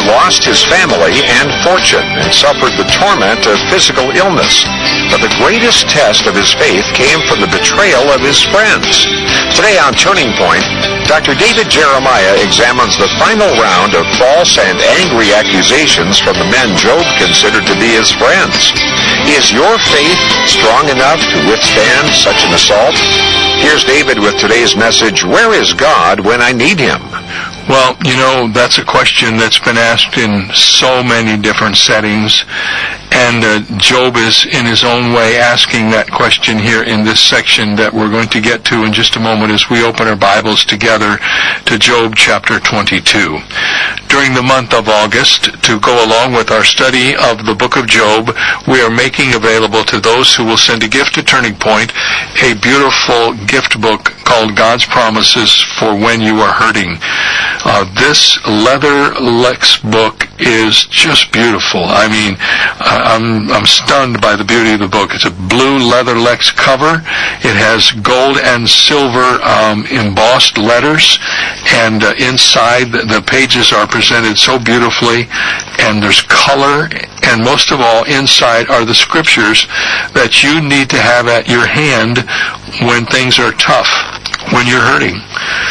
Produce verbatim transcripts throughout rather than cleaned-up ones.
lost his family and fortune and suffered the torment of physical illness. But the greatest test of his faith came from the betrayal of his friends. Today on Turning Point, Doctor David Jeremiah examines the final round of false and angry accusations from the men Job considered to be his friends. Is your faith strong enough to withstand such an assault? Here's David with today's message, Where is God when I need Him? Well, you know, that's a question that's been asked in so many different settings, and uh, Job is in his own way asking that question here in this section that we're going to get to in just a moment as we open our Bibles together to Job chapter twenty-two. During the month of August, to go along with our study of the book of Job, we are making available to those who will send a gift to Turning Point a beautiful gift book called God's Promises for When You Are Hurting. Uh, this leather Lex book is just beautiful. I mean, I'm, I'm stunned by the beauty of the book. It's a blue leather Lex cover. It has gold and silver um, embossed letters, and uh, inside the pages are presented so beautifully, and there's color, and most of all, inside are the scriptures that you need to have at your hand when things are tough, when you're hurting.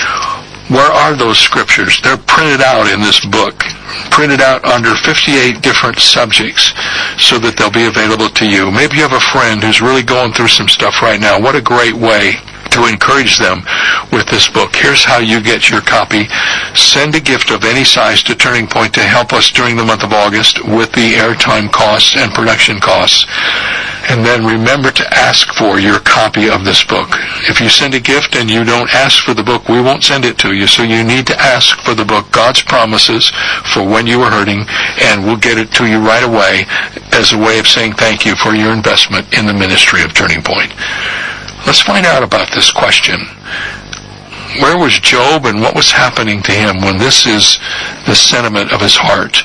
Where are those scriptures? They're printed out in this book, printed out under fifty-eight different subjects so that they'll be available to you. Maybe you have a friend who's really going through some stuff right now. What a great way to encourage them with this book. Here's how you get your copy. Send a gift of any size to Turning Point to help us during the month of August with the airtime costs and production costs. And then remember to ask for your copy of this book. If you send a gift and you don't ask for the book, we won't send it to you. So you need to ask for the book, God's Promises for When You Are Hurting, and we'll get it to you right away as a way of saying thank you for your investment in the ministry of Turning Point. Let's find out about this question. Where was Job and what was happening to him when this is the sentiment of his heart?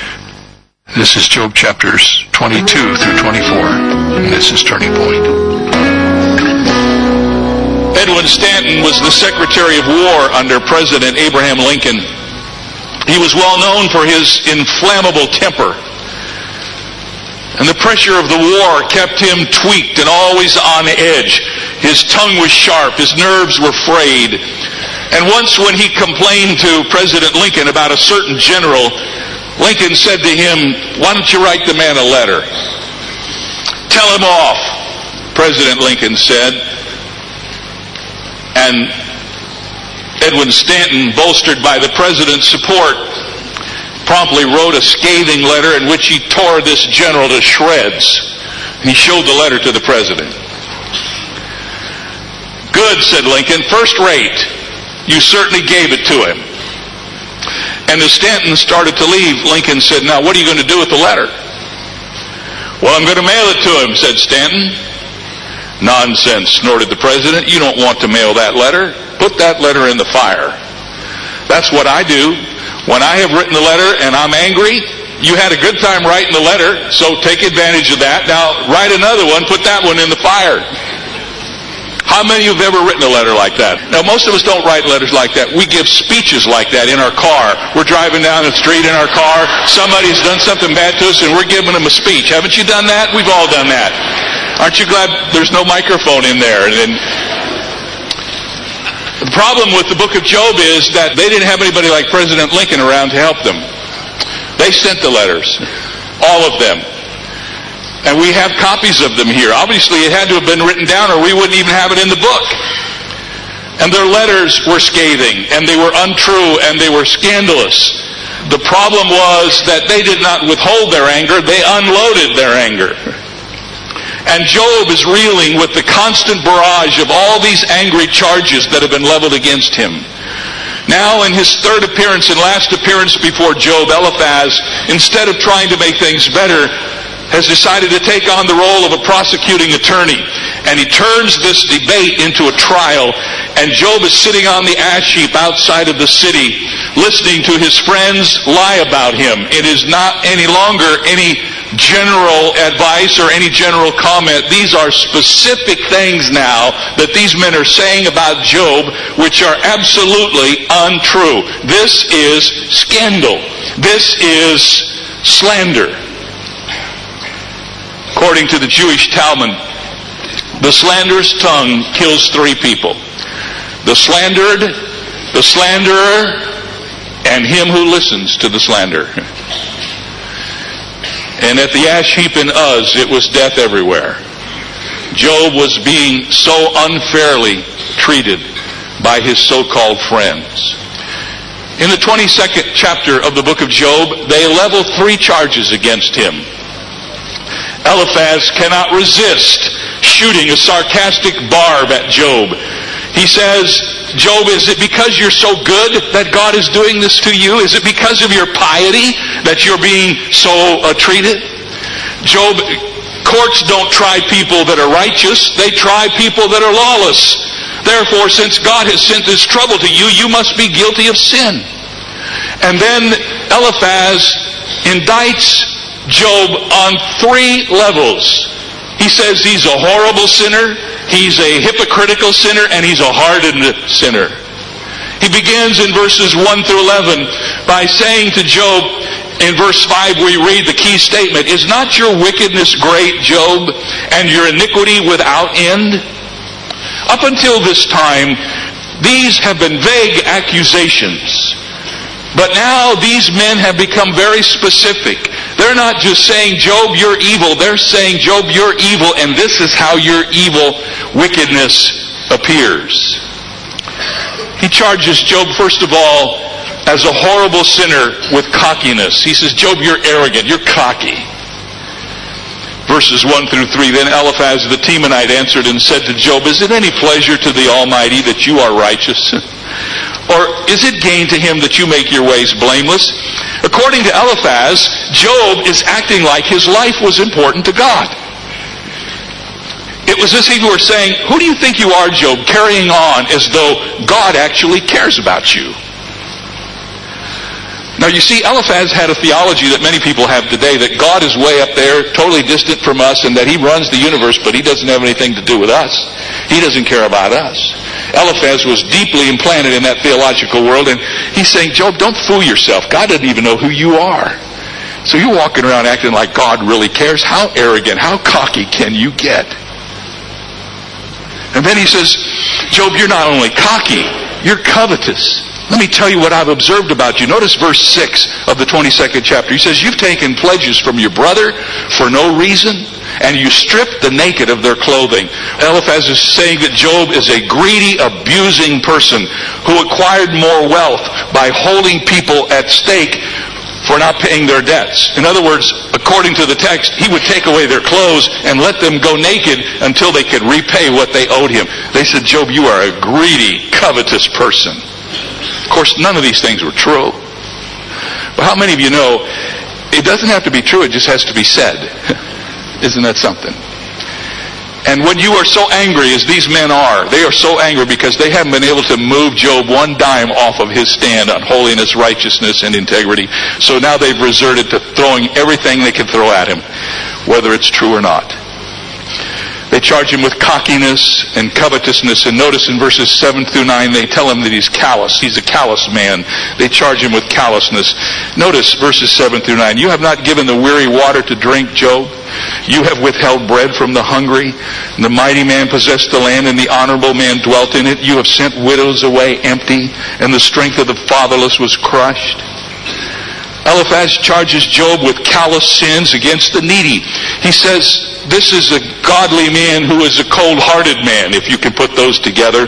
This is Job chapters twenty-two through twenty-four. And this is Turning Point. Edwin Stanton was the Secretary of War under President Abraham Lincoln. He was well known for his inflammable temper. And the pressure of the war kept him tweaked and always on edge. His tongue was sharp. His nerves were frayed. And once when he complained to President Lincoln about a certain general, Lincoln said to him, "Why don't you write the man a letter? Tell him off," President Lincoln said. And Edwin Stanton, bolstered by the president's support, promptly wrote a scathing letter in which he tore this general to shreds. He showed the letter to the president. "Good," said Lincoln, "first rate. You certainly gave it to him." And as Stanton started to leave, Lincoln said, "Now what are you going to do with the letter?" "Well, I'm going to mail it to him," said Stanton. "Nonsense," snorted the president. "You don't want to mail that letter. Put that letter in the fire." "That's what I do. When I have written the letter and I'm angry, you had a good time writing the letter, so take advantage of that. Now write another one, put that one in the fire." How many of you have ever written a letter like that? Now, most of us don't write letters like that. We give speeches like that in our car. We're driving down the street in our car. Somebody's done something bad to us, and we're giving them a speech. Haven't you done that? We've all done that. Aren't you glad there's no microphone in there? And then, the problem with the book of Job is that they didn't have anybody like President Lincoln around to help them. They sent the letters. All of them. And we have copies of them here. Obviously, it had to have been written down or we wouldn't even have it in the book. And their letters were scathing, and they were untrue, and they were scandalous. The problem was that they did not withhold their anger, they unloaded their anger. And Job is reeling with the constant barrage of all these angry charges that have been leveled against him. Now, in his third appearance and last appearance before Job, Eliphaz, instead of trying to make things better, has decided to take on the role of a prosecuting attorney. And he turns this debate into a trial. And Job is sitting on the ash heap outside of the city, listening to his friends lie about him. It is not any longer any general advice or any general comment. These are specific things now that these men are saying about Job, which are absolutely untrue. This is scandal. This is slander. According to the Jewish Talmud, the slanderous tongue kills three people: the slandered, the slanderer, and him who listens to the slander. And at the ash heap in Uz, it was death everywhere. Job was being so unfairly treated by his so-called friends. In the twenty-second chapter of the book of Job, they level three charges against him. Eliphaz cannot resist shooting a sarcastic barb at Job. He says, Job, is it because you're so good that God is doing this to you? Is it because of your piety that you're being so uh, treated? Job, courts don't try people that are righteous. They try people that are lawless. Therefore, since God has sent this trouble to you, you must be guilty of sin. And then Eliphaz indicts Job on three levels. He says he's a horrible sinner, he's a hypocritical sinner, and he's a hardened sinner. He begins in verses one through eleven by saying to Job, in verse five we read the key statement, "Is not your wickedness great, Job, and your iniquity without end?" Up until this time, these have been vague accusations. But now these men have become very specific. They're not just saying, Job, you're evil. They're saying, Job, you're evil, and this is how your evil wickedness appears. He charges Job, first of all, as a horrible sinner with cockiness. He says, Job, you're arrogant. You're cocky. Verses one through three, "Then Eliphaz the Temanite answered and said to Job, Is it any pleasure to the Almighty that you are righteous? Or is it gain to him that you make your ways blameless?" According to Eliphaz, Job is acting like his life was important to God. It was as if he were saying, who do you think you are, Job, carrying on as though God actually cares about you? Now you see, Eliphaz had a theology that many people have today, that God is way up there, totally distant from us, and that he runs the universe, but he doesn't have anything to do with us. He doesn't care about us. Eliphaz was deeply implanted in that theological world, and he's saying, Job, don't fool yourself. God doesn't even know who you are. So you're walking around acting like God really cares. How arrogant, how cocky can you get? And then he says, Job, you're not only cocky, you're covetous. Let me tell you what I've observed about you. Notice verse six of the twenty-second chapter. He says, you've taken pledges from your brother for no reason, and you stripped the naked of their clothing. Eliphaz is saying that Job is a greedy, abusing person who acquired more wealth by holding people at stake for not paying their debts. In other words, according to the text, he would take away their clothes and let them go naked until they could repay what they owed him. They said, Job, you are a greedy, covetous person. Of course, none of these things were true. But how many of you know, it doesn't have to be true, it just has to be said. Isn't that something? And when you are so angry as these men are, they are so angry because they haven't been able to move Job one dime off of his stand on holiness, righteousness, and integrity. So now they've resorted to throwing everything they can throw at him, whether it's true or not. They charge him with cockiness and covetousness. And notice in verses seven through nine, they tell him that he's callous. He's a callous man. They charge him with callousness. Notice verses seven through nine. You have not given the weary water to drink, Job. You have withheld bread from the hungry. The mighty man possessed the land, and the honorable man dwelt in it. You have sent widows away empty, and the strength of the fatherless was crushed. Eliphaz charges Job with callous sins against the needy. He says, this is a godly man who is a cold-hearted man, if you can put those together.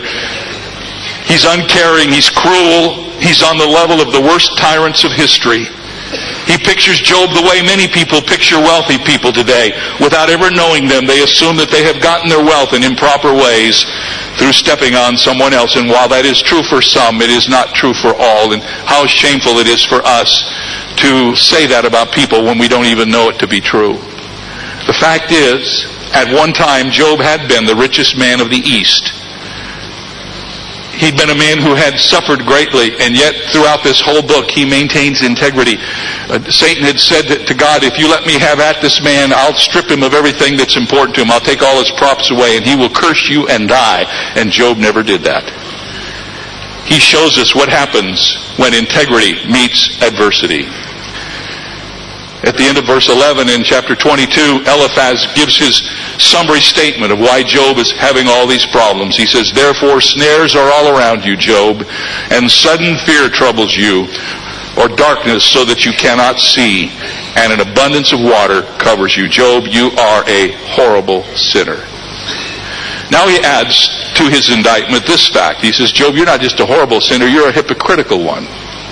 He's uncaring, he's cruel, he's on the level of the worst tyrants of history. He pictures Job the way many people picture wealthy people today. Without ever knowing them, they assume that they have gotten their wealth in improper ways through stepping on someone else. And while that is true for some, it is not true for all. And how shameful it is for us to say that about people when we don't even know it to be true. The fact is, at one time, Job had been the richest man of the East. He'd been a man who had suffered greatly, and yet throughout this whole book he maintains integrity. Uh, Satan had said that to God, if you let me have at this man, I'll strip him of everything that's important to him. I'll take all his props away, and he will curse you and die. And Job never did that. He shows us what happens when integrity meets adversity. At the end of verse eleven in chapter twenty-two, Eliphaz gives his summary statement of why Job is having all these problems. He says, therefore snares are all around you, Job, and sudden fear troubles you, or darkness so that you cannot see, and an abundance of water covers you. Job, you are a horrible sinner. Now he adds to his indictment this fact. He says, Job, you're not just a horrible sinner, you're a hypocritical one.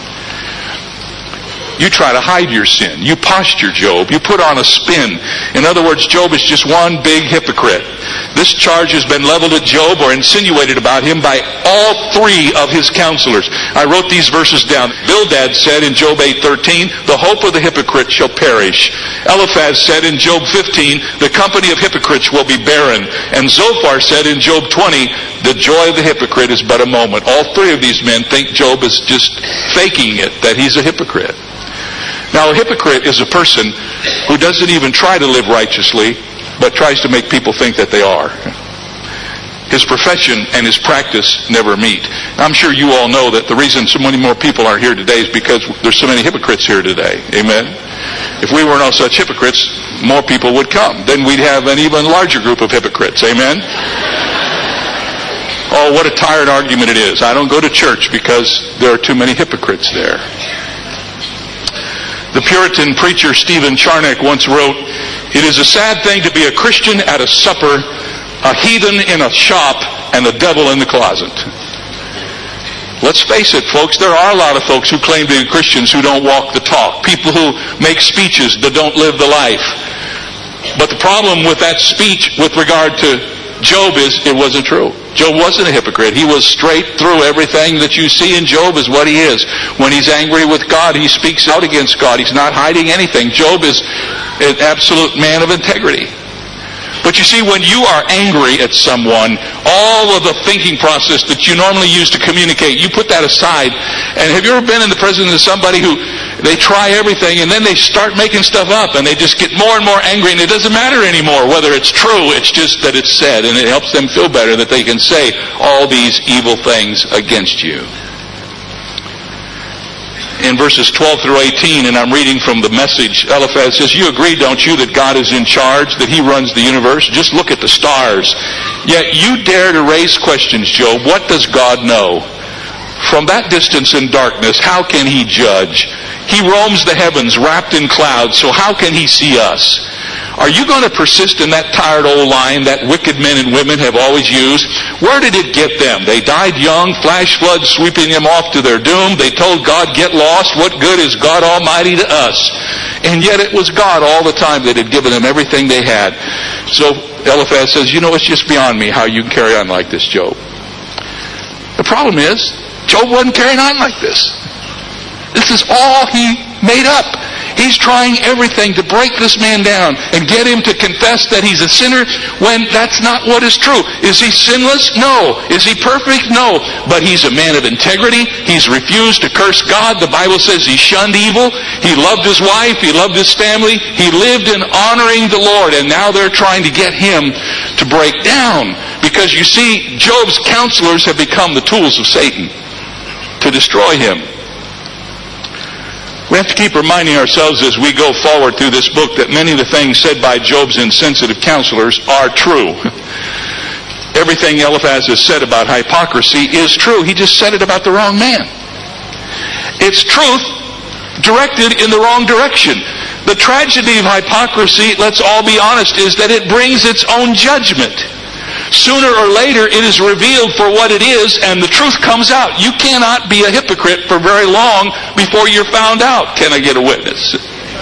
You try to hide your sin. You posture, Job. You put on a spin. In other words, Job is just one big hypocrite. This charge has been leveled at Job or insinuated about him by all three of his counselors. I wrote these verses down. Bildad said in Job eight thirteen, the hope of the hypocrite shall perish. Eliphaz said in Job fifteen, the company of hypocrites will be barren. And Zophar said in Job twenty, the joy of the hypocrite is but a moment. All three of these men think Job is just faking it, that he's a hypocrite. Now, a hypocrite is a person who doesn't even try to live righteously, but tries to make people think that they are. His profession and his practice never meet. I'm sure you all know that the reason so many more people aren't here today is because there's so many hypocrites here today. Amen? If we were no such hypocrites, more people would come. Then we'd have an even larger group of hypocrites. Amen? Oh, what a tired argument it is. I don't go to church because there are too many hypocrites there. The Puritan preacher Stephen Charnock once wrote, it is a sad thing to be a Christian at a supper, a heathen in a shop, and the devil in the closet. Let's face it, folks, there are a lot of folks who claim to be Christians who don't walk the talk. People who make speeches that don't live the life. But the problem with that speech with regard to Job is it wasn't true. Job wasn't a hypocrite. He was straight through. Everything that you see in Job is what he is. When he's angry with God, he speaks out against God. He's not hiding anything. Job is an absolute man of integrity. But you see, when you are angry at someone, all of the thinking process that you normally use to communicate, you put that aside. And have you ever been in the presence of somebody who they try everything and then they start making stuff up and they just get more and more angry and it doesn't matter anymore whether it's true, it's just that it's said, and it helps them feel better that they can say all these evil things against you. In verses twelve through eighteen, and I'm reading from the Message, Eliphaz says, you agree, don't you, that God is in charge, that he runs the universe? Just look at the stars. Yet you dare to raise questions, Job. What does God know? From that distance in darkness, how can he judge? He roams the heavens wrapped in clouds, so how can he see us? Are you going to persist in that tired old line that wicked men and women have always used? Where did it get them? They died young, flash floods sweeping them off to their doom. They told God, get lost. What good is God Almighty to us? And yet it was God all the time that had given them everything they had. So Eliphaz says, you know, it's just beyond me how you can carry on like this, Job. The problem is, Job wasn't carrying on like this. This is all he made up. He's trying everything to break this man down and get him to confess that he's a sinner when that's not what is true. Is he sinless? No. Is he perfect? No. But he's a man of integrity. He's refused to curse God. The Bible says he shunned evil. He loved his wife. He loved his family. He lived in honoring the Lord. And now they're trying to get him to break down. Because you see, Job's counselors have become the tools of Satan to destroy him. We have to keep reminding ourselves as we go forward through this book that many of the things said by Job's insensitive counselors are true. Everything Eliphaz has said about hypocrisy is true. He just said it about the wrong man. It's truth directed in the wrong direction. The tragedy of hypocrisy, let's all be honest, is that it brings its own judgment. Sooner or later, it is revealed for what it is, and the truth comes out. You cannot be a hypocrite for very long before you're found out. Can I get a witness?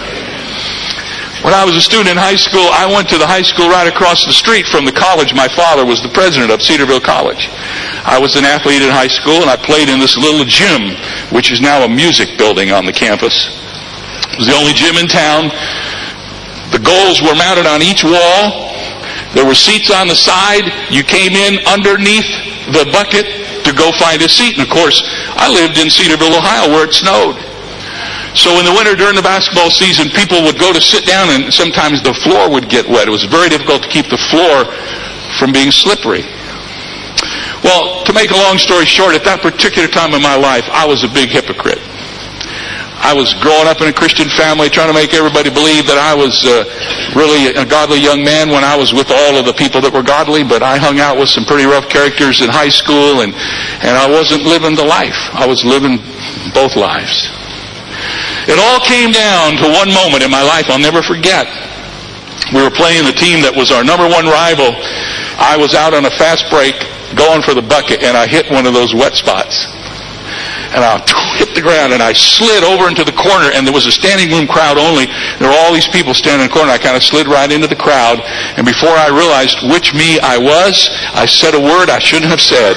When I was a student in high school, I went to the high school right across the street from the college. My father was the president of Cedarville College. I was an athlete in high school, and I played in this little gym, which is now a music building on the campus. It was the only gym in town. The goals were mounted on each wall. There were seats on the side. You came in underneath the bucket to go find a seat. And of course, I lived in Cedarville, Ohio, where it snowed. So in the winter during the basketball season, people would go to sit down and sometimes the floor would get wet. It was very difficult to keep the floor from being slippery. Well, to make a long story short, at that particular time in my life, I was a big hypocrite. I was growing up in a Christian family, trying to make everybody believe that I was uh, really a godly young man when I was with all of the people that were godly, but I hung out with some pretty rough characters in high school, and, and I wasn't living the life. I was living both lives. It all came down to one moment in my life I'll never forget. We were playing the team that was our number one rival. I was out on a fast break going for the bucket, and I hit one of those wet spots. And I hit the ground, and I slid over into the corner, and there was a standing room crowd only. There were all these people standing in the corner. I kind of slid right into the crowd, and before I realized which me I was, I said a word I shouldn't have said.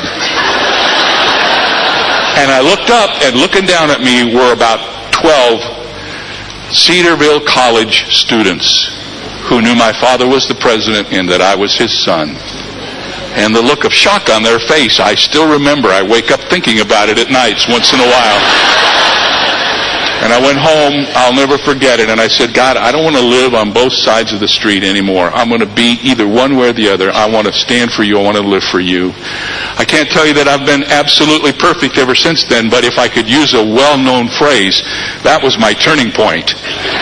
And I looked up, and looking down at me were about twelve Cedarville College students who knew my father was the president and that I was his son. And the look of shock on their face, I still remember. I wake up thinking about it at nights once in a while. And I went home, I'll never forget it, and I said, God, I don't want to live on both sides of the street anymore. I'm going to be either one way or the other. I want to stand for you. I want to live for you. I can't tell you that I've been absolutely perfect ever since then, but if I could use a well-known phrase, that was my turning point.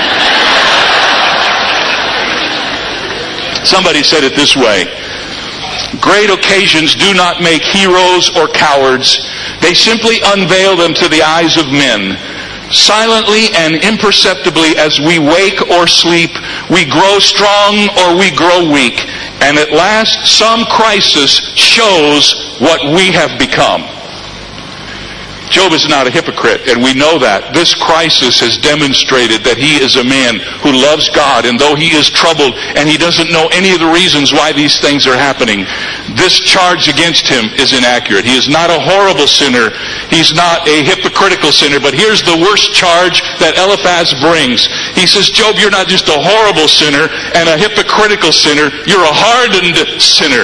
Somebody said it this way: great occasions do not make heroes or cowards. They simply unveil them to the eyes of men. Silently and imperceptibly as we wake or sleep, we grow strong or we grow weak. And at last, some crisis shows what we have become. Job is not a hypocrite, and we know that. This crisis has demonstrated that he is a man who loves God, and though he is troubled and he doesn't know any of the reasons why these things are happening, this charge against him is inaccurate. He is not a horrible sinner. He's not a hypocritical sinner, but here's the worst charge that Eliphaz brings. He says, Job, you're not just a horrible sinner and a hypocritical sinner, you're a hardened sinner.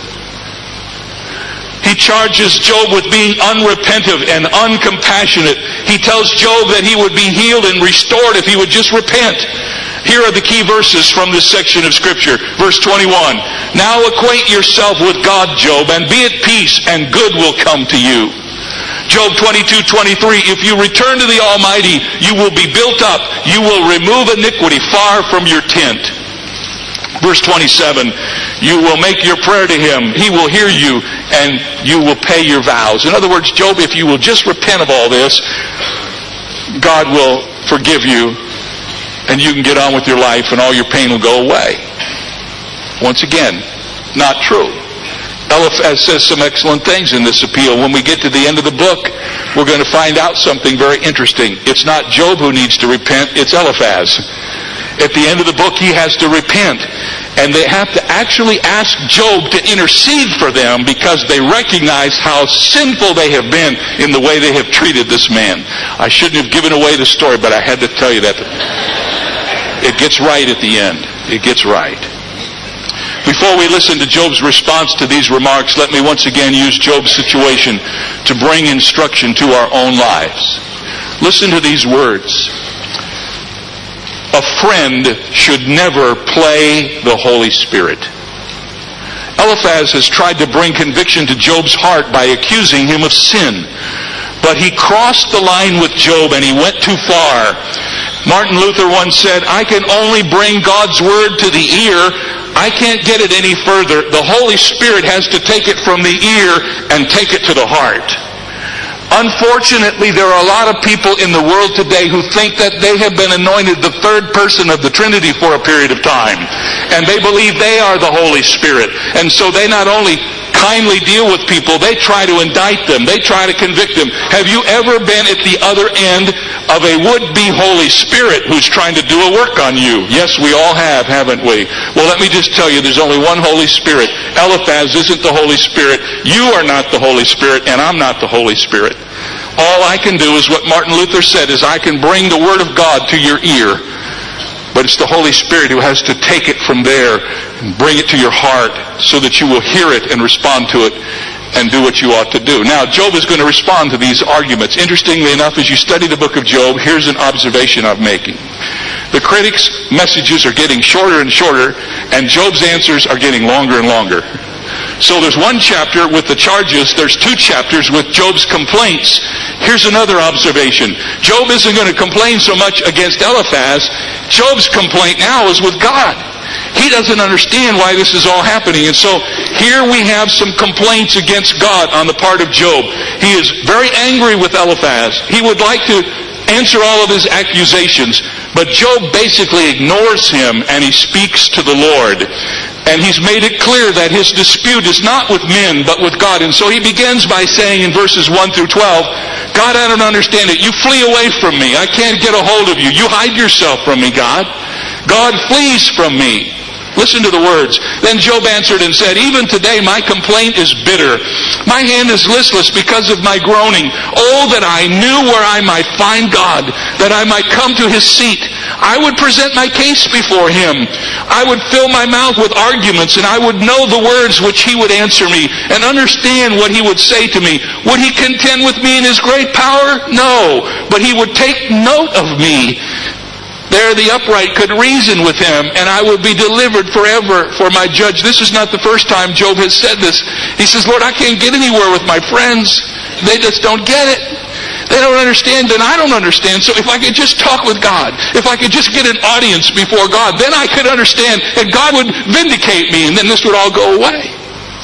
He charges Job with being unrepentant and uncompassionate. He tells Job that he would be healed and restored if he would just repent. Here are the key verses from this section of Scripture. Verse twenty-one. Now acquaint yourself with God, Job, and be at peace, and good will come to you. Job twenty-two twenty-three. If you return to the Almighty, you will be built up. You will remove iniquity far from your tent. Verse twenty-seven, you will make your prayer to him. He will hear you, and you will pay your vows. In other words, Job, if you will just repent of all this, God will forgive you, and you can get on with your life, and all your pain will go away. Once again, not true. Eliphaz says some excellent things in this appeal. When we get to the end of the book, we're going to find out something very interesting. It's not Job who needs to repent, it's Eliphaz. At the end of the book, he has to repent. And they have to actually ask Job to intercede for them because they recognize how sinful they have been in the way they have treated this man. I shouldn't have given away the story, but I had to tell you that. It gets right at the end. It gets right. Before we listen to Job's response to these remarks, let me once again use Job's situation to bring instruction to our own lives. Listen to these words. A friend should never play the Holy Spirit. Eliphaz has tried to bring conviction to Job's heart by accusing him of sin. But he crossed the line with Job and he went too far. Martin Luther once said, I can only bring God's word to the ear. I can't get it any further. The Holy Spirit has to take it from the ear and take it to the heart. Unfortunately, there are a lot of people in the world today who think that they have been anointed the third person of the Trinity for a period of time. And they believe they are the Holy Spirit. And so they not only kindly deal with people, they try to indict them. They try to convict them. Have you ever been at the other end of a would-be Holy Spirit who's trying to do a work on you? Yes, we all have, haven't we? Well, let me just tell you, there's only one Holy Spirit. Eliphaz isn't the Holy Spirit. You are not the Holy Spirit, and I'm not the Holy Spirit. All I can do is what Martin Luther said, is I can bring the Word of God to your ear. But it's the Holy Spirit who has to take it from there and bring it to your heart so that you will hear it and respond to it and do what you ought to do. Now, Job is going to respond to these arguments. Interestingly enough, as you study the book of Job, here's an observation I'm making. The critics' messages are getting shorter and shorter, and Job's answers are getting longer and longer. So there's one chapter with the charges, there's two chapters with Job's complaints. Here's another observation. Job isn't going to complain so much against Eliphaz. Job's complaint now is with God. He doesn't understand why this is all happening. And so here we have some complaints against God on the part of Job. He is very angry with Eliphaz. He would like to answer all of his accusations, but Job basically ignores him and he speaks to the Lord. And he's made it clear that his dispute is not with men, but with God. And so he begins by saying in verses one through twelve, God, I don't understand it. You flee away from me. I can't get a hold of you. You hide yourself from me, God. God flees from me. Listen to the words. Then Job answered and said, even today my complaint is bitter. My hand is listless because of my groaning. Oh, that I knew where I might find God, that I might come to his seat. I would present my case before him. I would fill my mouth with arguments, and I would know the words which he would answer me, and understand what he would say to me. Would he contend with me in his great power? No, but he would take note of me. There the upright could reason with him, and I would be delivered forever for my judge. This is not the first time Job has said this. He says, Lord, I can't get anywhere with my friends. They just don't get it. They don't understand, and I don't understand. So if I could just talk with God, if I could just get an audience before God, then I could understand, and God would vindicate me, and then this would all go away.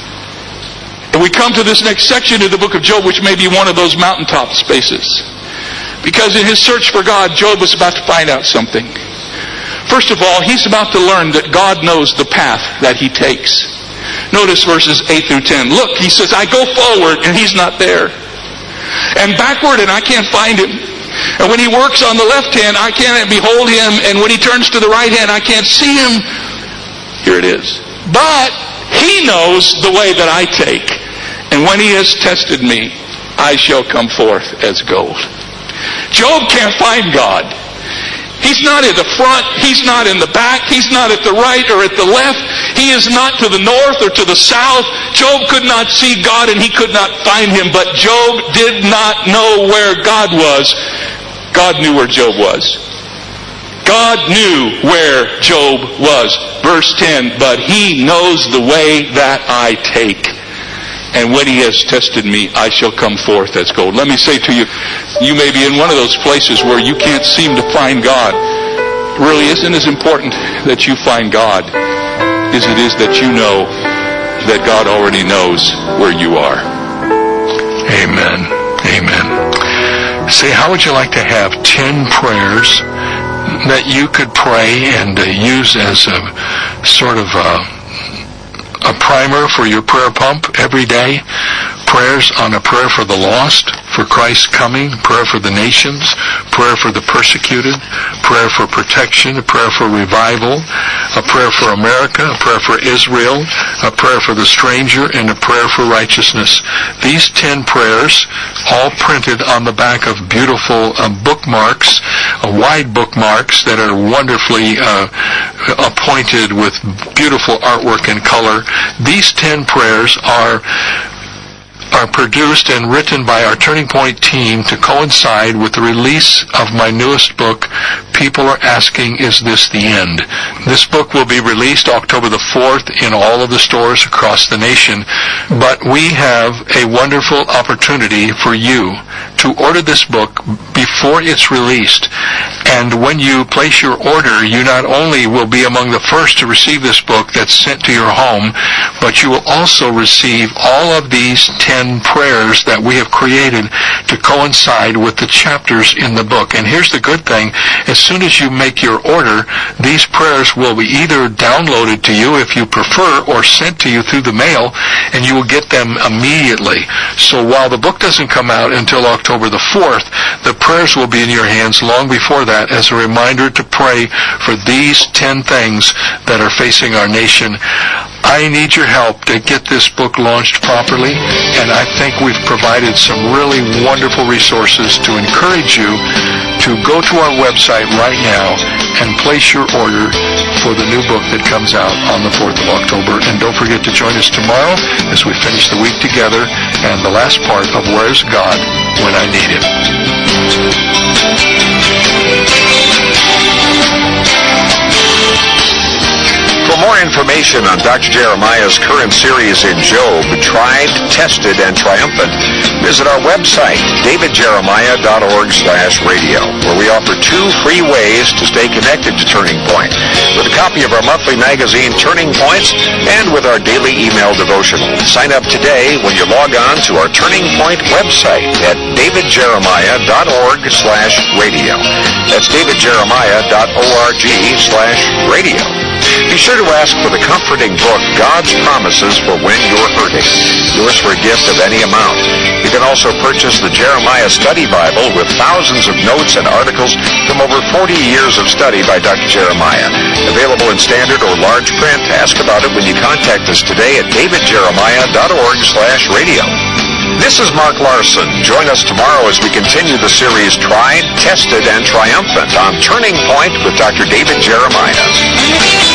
And we come to this next section of the book of Job, which may be one of those mountaintop spaces. Because in his search for God, Job was about to find out something. First of all, he's about to learn that God knows the path that he takes. Notice verses eight through ten. Look, he says, I go forward and he's not there. And backward and I can't find him. And when he works on the left hand, I can't behold him. And when he turns to the right hand, I can't see him. Here it is. But he knows the way that I take. And when he has tested me, I shall come forth as gold. Job can't find God. He's not at the front. He's not in the back. He's not at the right or at the left. He is not to the north or to the south. Job could not see God and he could not find him. But Job did not know where God was. God knew where Job was. God knew where Job was. Verse ten, but he knows the way that I take. And when he has tested me, I shall come forth as gold. Let me say to you, you may be in one of those places where you can't seem to find God. It really isn't as important that you find God as it is that you know that God already knows where you are. Amen. Amen. Say, how would you like to have ten prayers that you could pray and uh, use as a sort of a A primer for your prayer pump every day? Prayers on a prayer for the lost, for Christ's coming, prayer for the nations, prayer for the persecuted, prayer for protection, a prayer for revival, a prayer for America, a prayer for Israel, a prayer for the stranger, and a prayer for righteousness. These ten prayers, all printed on the back of beautiful uh, bookmarks, uh, wide bookmarks that are wonderfully uh, appointed with beautiful artwork and color. These ten prayers are are produced and written by our Turning Point team to coincide with the release of my newest book, People Are Asking, Is This the End? This book will be released October the fourth in all of the stores across the nation, but we have a wonderful opportunity for you to order this book before it's released. And when you place your order, you not only will be among the first to receive this book that's sent to your home, but you will also receive all of these ten prayers that we have created to coincide with the chapters in the book. And here's the good thing. As soon as you make your order, these prayers will be either downloaded to you if you prefer, or sent to you through the mail, and you will get them immediately. So while the book doesn't come out until October the fourth, the prayers will be in your hands long before that as a reminder to pray for these ten things that are facing our nation. I need your help to get this book launched properly, and I think we've provided some really wonderful resources to encourage you to to go to our website right now and place your order for the new book that comes out on the fourth of October. And don't forget to join us tomorrow as we finish the week together and the last part of Where's God When I Need Him. For more information on Doctor Jeremiah's current series in Job, Tried, Tested, and Triumphant, visit our website, david jeremiah dot org slash radio, where we offer two free ways to stay connected to Turning Point, with a copy of our monthly magazine, Turning Points, and with our daily email devotional. Sign up today when you log on to our Turning Point website at david jeremiah dot org slash radio. That's david jeremiah dot org slash radio. Be sure to ask for the comforting book, God's Promises for When You're Hurting, yours for a gift of any amount. You can also purchase the Jeremiah Study Bible with thousands of notes and articles from over forty years of study by Doctor Jeremiah. Available in standard or large print. Ask about it when you contact us today at david jeremiah dot org slash radio. This is Mark Larson. Join us tomorrow as we continue the series Tried, Tested, and Triumphant on Turning Point with Doctor David Jeremiah.